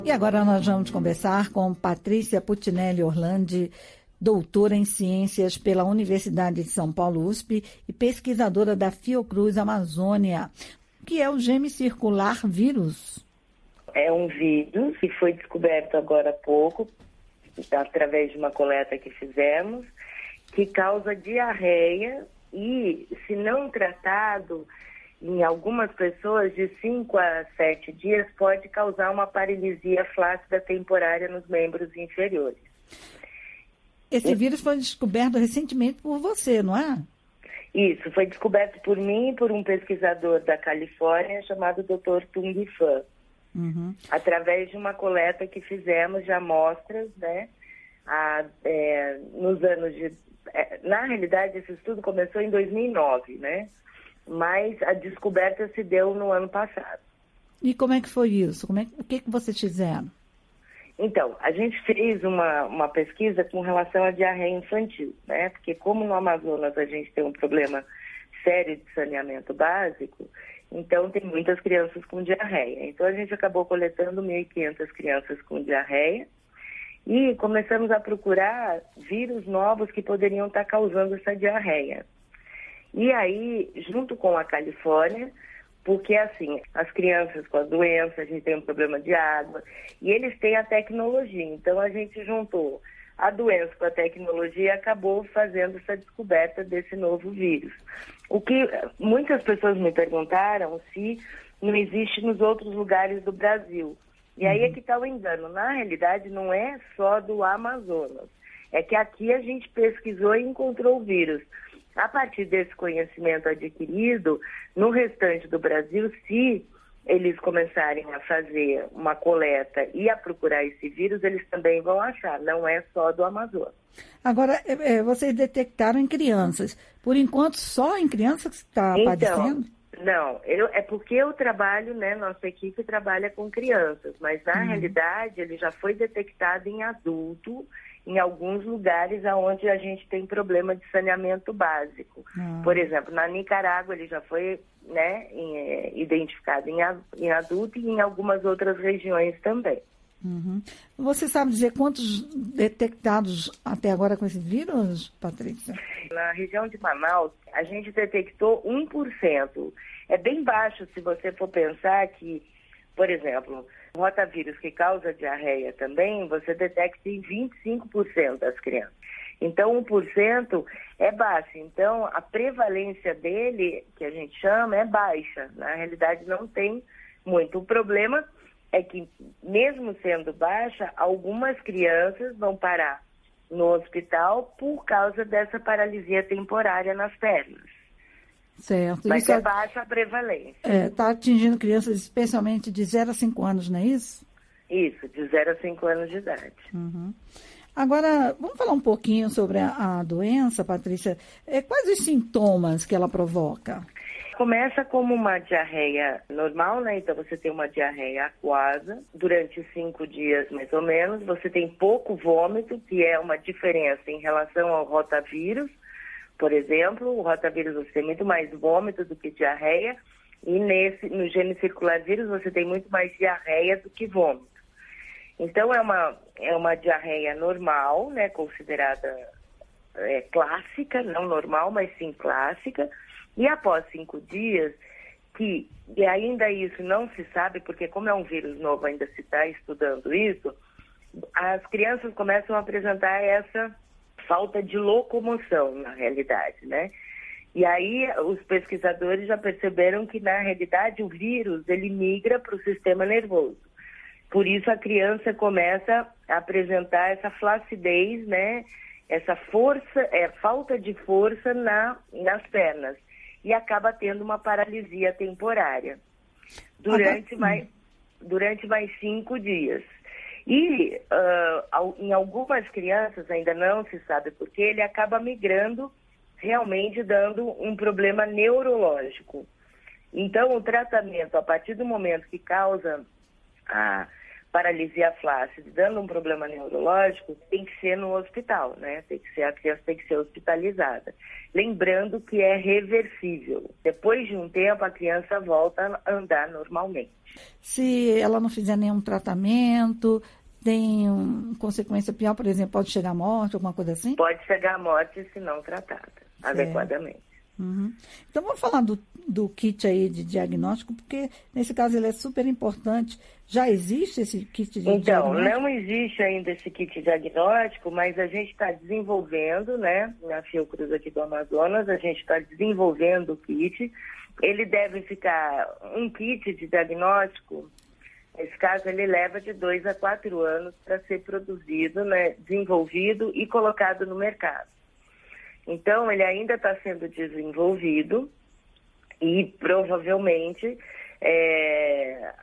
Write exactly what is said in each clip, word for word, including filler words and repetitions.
E agora nós vamos conversar com Patrícia Putinelli Orlandi, doutora em Ciências pela Universidade de São Paulo, U S P, e pesquisadora da Fiocruz Amazônia. O que é o gemicircular vírus? É um vírus que foi descoberto agora há pouco, através de uma coleta que fizemos, que causa diarreia e, se não tratado, em algumas pessoas, de cinco a sete dias, pode causar uma paralisia flácida temporária nos membros inferiores. Esse vírus foi descoberto recentemente por você, não é? Isso, foi descoberto por mim e por um pesquisador da Califórnia chamado doutor Tung Fan, uhum. através de uma coleta que fizemos de amostras, né, a, é, nos anos de... É, na realidade, esse estudo começou em dois mil e nove, né? Mas a descoberta se deu no ano passado. E como é que foi isso? Como é, o que, que vocês fizeram? Então, a gente fez uma, uma pesquisa com relação à diarreia infantil, né? Porque como no Amazonas a gente tem um problema sério de saneamento básico, então tem muitas crianças com diarreia. Então a gente acabou coletando mil e quinhentas crianças com diarreia e começamos a procurar vírus novos que poderiam estar causando essa diarreia. E aí, junto com a Califórnia, porque assim, as crianças com a doença, a gente tem um problema de água, e eles têm a tecnologia. Então a gente juntou a doença com a tecnologia e acabou fazendo essa descoberta desse novo vírus. O que muitas pessoas me perguntaram se não existe nos outros lugares do Brasil. E aí é que está o engano. Na realidade, não é só do Amazonas. É que aqui a gente pesquisou e encontrou o vírus. A partir desse conhecimento adquirido, no restante do Brasil, se eles começarem a fazer uma coleta e a procurar esse vírus, eles também vão achar, não é só do Amazonas. Agora, é, vocês detectaram em crianças. Por enquanto, só em crianças que está então, padecendo? Não, eu, é porque eu trabalho, né, nossa equipe trabalha com crianças, mas na hum. realidade ele já foi detectado em adulto, em alguns lugares onde a gente tem problema de saneamento básico. Ah. Por exemplo, na Nicarágua ele já foi, né, em, é, identificado em, em adulto e em algumas outras regiões também. Uhum. Você sabe dizer quantos detectados até agora com esse vírus, Patrícia? Na região de Manaus, a gente detectou um por cento. É bem baixo se você for pensar que, por exemplo, o rotavírus que causa diarreia também, você detecta em vinte e cinco por cento das crianças. Então, um por cento é baixo. Então, a prevalência dele, que a gente chama, é baixa. Na realidade, não tem muito. O problema é que, mesmo sendo baixa, algumas crianças vão parar no hospital por causa dessa paralisia temporária nas pernas. Certo. Mas isso é baixa a prevalência. Está é, atingindo crianças especialmente de zero a cinco anos, não é isso? Isso, de zero a cinco anos de idade. Uhum. Agora, vamos falar um pouquinho sobre a, a doença, Patrícia. É, quais os sintomas que ela provoca? Começa como uma diarreia normal, né? Então você tem uma diarreia aquosa durante cinco dias mais ou menos. Você tem pouco vômito, que é uma diferença em relação ao rotavírus. Por exemplo, o rotavírus você tem muito mais vômito do que diarreia. E nesse, no gemicircular vírus você tem muito mais diarreia do que vômito. Então é uma, é uma diarreia normal, né? Considerada é, clássica, não normal, mas sim clássica. E após cinco dias, que e ainda isso não se sabe, porque como é um vírus novo, ainda se está estudando isso, as crianças começam a apresentar essa falta de locomoção, na realidade, né? E aí os pesquisadores já perceberam que, na realidade, o vírus, ele migra para o sistema nervoso. Por isso a criança começa a apresentar essa flacidez, né? Essa força, é, falta de força na, nas pernas. E acaba tendo uma paralisia temporária durante, mais, durante mais cinco dias. E uh, em algumas crianças, ainda não se sabe porquê, ele acaba migrando, realmente dando um problema neurológico. Então, o tratamento, a partir do momento que causa a paralisia flácida, dando um problema neurológico, tem que ser no hospital, né? Tem que ser, a criança tem que ser hospitalizada. Lembrando que é reversível. Depois de um tempo, a criança volta a andar normalmente. Se ela não fizer nenhum tratamento, tem uma consequência pior, por exemplo, pode chegar à morte, alguma coisa assim? Pode chegar à morte se não tratada adequadamente. Uhum. Então, vamos falar do, do kit aí de diagnóstico, porque nesse caso ele é super importante. Já existe esse kit de então, diagnóstico? Então, não existe ainda esse kit diagnóstico, mas a gente está desenvolvendo, né? Na Fiocruz aqui do Amazonas, a gente está desenvolvendo o kit. Ele deve ficar, um kit de diagnóstico, nesse caso ele leva de dois a quatro anos para ser produzido, né? Desenvolvido e colocado no mercado. Então, ele ainda está sendo desenvolvido e provavelmente é,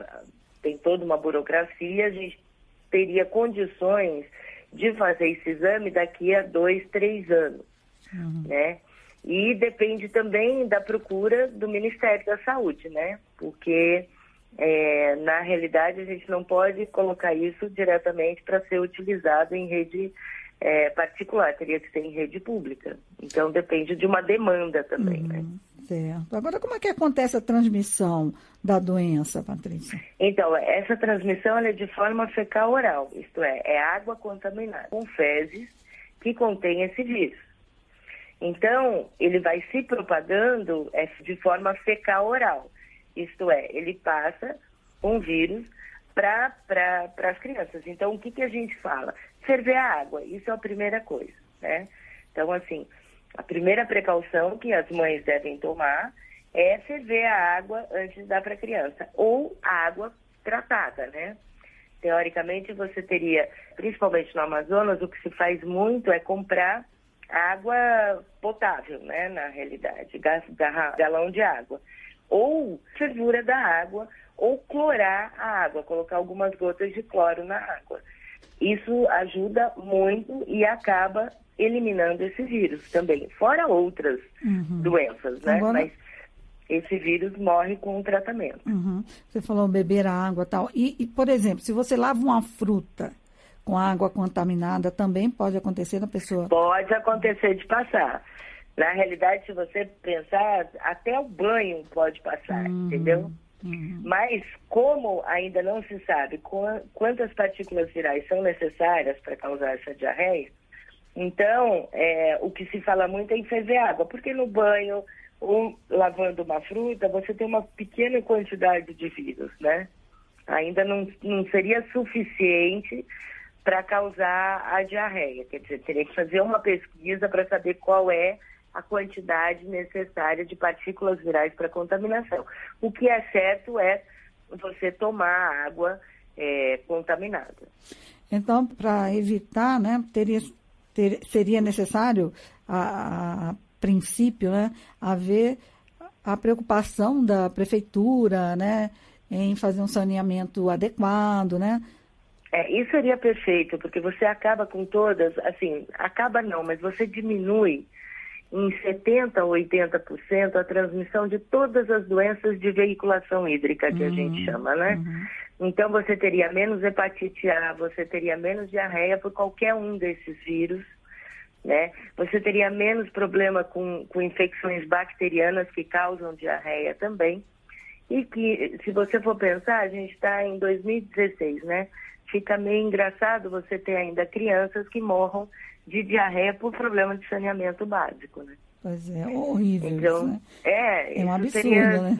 tem toda uma burocracia, a gente teria condições de fazer esse exame daqui a dois, três anos, uhum. né? E depende também da procura do Ministério da Saúde, né? Porque, é, na realidade, a gente não pode colocar isso diretamente para ser utilizado em rede É, particular, teria que ser em rede pública. Então, depende de uma demanda também, uhum, né? Certo. Agora, como é que acontece a transmissão da doença, Patrícia? Então, essa transmissão ela é de forma fecal-oral, isto é, é água contaminada com fezes que contém esse vírus. Então, ele vai se propagando é, de forma fecal-oral, isto é, ele passa um vírus para pra, as crianças. Então, o que, que a gente fala? Ferver a água, isso é a primeira coisa, né? Então, assim, a primeira precaução que as mães devem tomar é ferver a água antes de dar para a criança, ou água tratada, né? Teoricamente, você teria, principalmente no Amazonas, o que se faz muito é comprar água potável, né? Na realidade, galão de água. Ou fervura da água, ou clorar a água, colocar algumas gotas de cloro na água. Isso ajuda muito e acaba eliminando esse vírus também, fora outras uhum. doenças, né? Agora... Mas esse vírus morre com o tratamento. Uhum. Você falou beber a água e tal. E, e, por exemplo, se você lava uma fruta com água contaminada, também pode acontecer na pessoa? Pode acontecer de passar. Na realidade, se você pensar, até o banho pode passar, uhum. entendeu? Uhum. Mas, como ainda não se sabe quantas partículas virais são necessárias para causar essa diarreia, então, é, o que se fala muito é em ferver água, porque no banho ou lavando uma fruta, você tem uma pequena quantidade de vírus, né? Ainda não, não seria suficiente para causar a diarreia, quer dizer, teria que fazer uma pesquisa para saber qual é a quantidade necessária de partículas virais para contaminação. O que é certo é você tomar água é, contaminada. Então, para evitar, né, teria, ter, seria necessário, a, a princípio, né, haver a preocupação da prefeitura, né, em fazer um saneamento adequado, né? É, isso seria perfeito, porque você acaba com todas, assim, acaba não, mas você diminui em setenta por cento a oitenta por cento a transmissão de todas as doenças de veiculação hídrica, que uhum, a gente chama, né? Uhum. Então, você teria menos hepatite A, você teria menos diarreia por qualquer um desses vírus, né? Você teria menos problema com, com infecções bacterianas que causam diarreia também. E que, se você for pensar, a gente está em dois mil e dezesseis, né? Fica meio engraçado você ter ainda crianças que morram de diarreia por problema de saneamento básico, né? Pois é, horrível então, isso, né? É, é um absurdo, seria, né?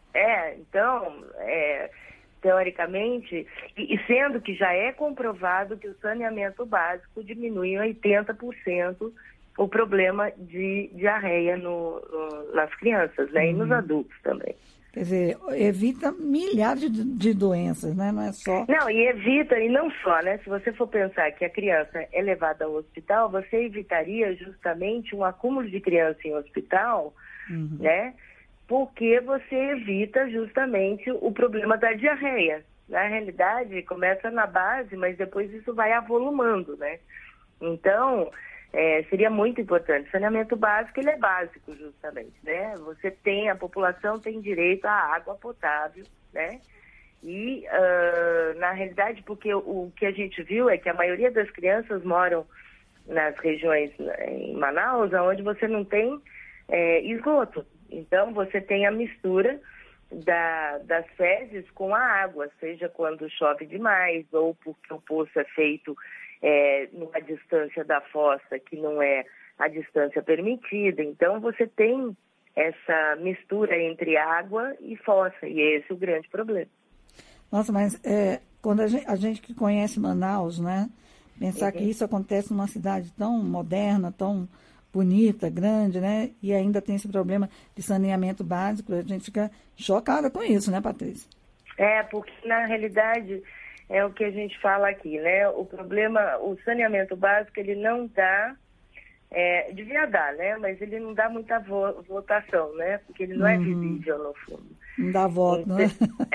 É, então, é, teoricamente, e, e sendo que já é comprovado que o saneamento básico diminui em oitenta por cento o problema de diarreia no, no, nas crianças, né? Uhum. E nos adultos também. Quer dizer, evita milhares de, de doenças, né? Não é só... Não, e evita, e não só, né? Se você for pensar que a criança é levada ao hospital, você evitaria justamente um acúmulo de criança em hospital, uhum, né? Porque você evita justamente o problema da diarreia. Na realidade, começa na base, mas depois isso vai avolumando, né? Então... É, seria muito importante. O saneamento básico, ele é básico, justamente, né? Você tem, a população tem direito à água potável, né? E, uh, na realidade, porque o, o que a gente viu é que a maioria das crianças moram nas regiões em Manaus, onde você não tem é, esgoto. Então, você tem a mistura da, das fezes com a água, seja quando chove demais ou porque o poço é feito é, numa distância da fossa que não é a distância permitida. Então, você tem essa mistura entre água e fossa, e esse é o grande problema. Nossa, mas é, quando a gente, a gente que conhece Manaus, né, pensar uhum. que isso acontece numa cidade tão moderna, tão bonita, grande, né, e ainda tem esse problema de saneamento básico, a gente fica chocada com isso, né, Patrícia? É, porque na realidade é o que a gente fala aqui, né, o problema, o saneamento básico, ele não dá, é, devia dar, né, mas ele não dá muita vo- votação, né, porque ele não uhum. é visível no fundo. Não dá voto, então, né?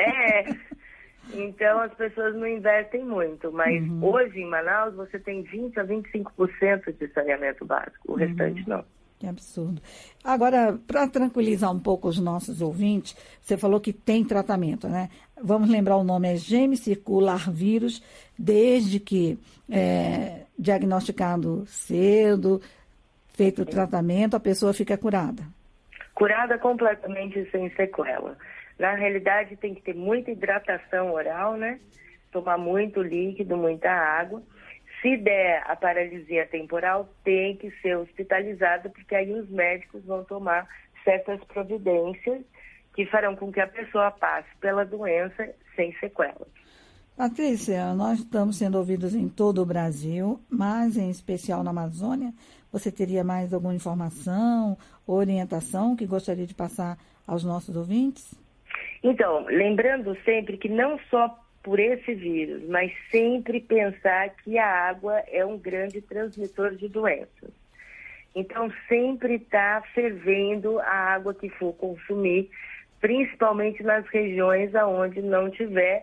É, então as pessoas não investem muito, mas uhum. hoje em Manaus você tem vinte a vinte e cinco por cento de saneamento básico, o uhum. restante não. Que absurdo. Agora, para tranquilizar um pouco os nossos ouvintes, você falou que tem tratamento, né? Vamos lembrar o nome, é Geme Circular Vírus, desde que é, diagnosticado cedo, feito o tratamento, a pessoa fica curada. Curada completamente sem sequela. Na realidade, tem que ter muita hidratação oral, né? Tomar muito líquido, muita água. Se der a paralisia temporal, tem que ser hospitalizado, porque aí os médicos vão tomar certas providências que farão com que a pessoa passe pela doença sem sequelas. Patrícia, nós estamos sendo ouvidos em todo o Brasil, mas em especial na Amazônia. Você teria mais alguma informação, orientação que gostaria de passar aos nossos ouvintes? Então, lembrando sempre que não só por esse vírus, mas sempre pensar que a água é um grande transmissor de doenças. Então, sempre está fervendo a água que for consumir, principalmente nas regiões onde não tiver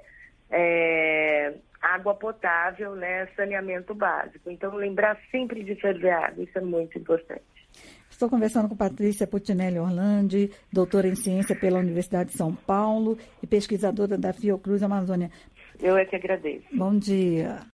é, água potável, né, saneamento básico. Então, lembrar sempre de ferver a água, isso é muito importante. Estou conversando com Patrícia Puccinelli Orlandi, doutora em ciência pela Universidade de São Paulo e pesquisadora da Fiocruz Amazônia. Eu é que agradeço. Bom dia.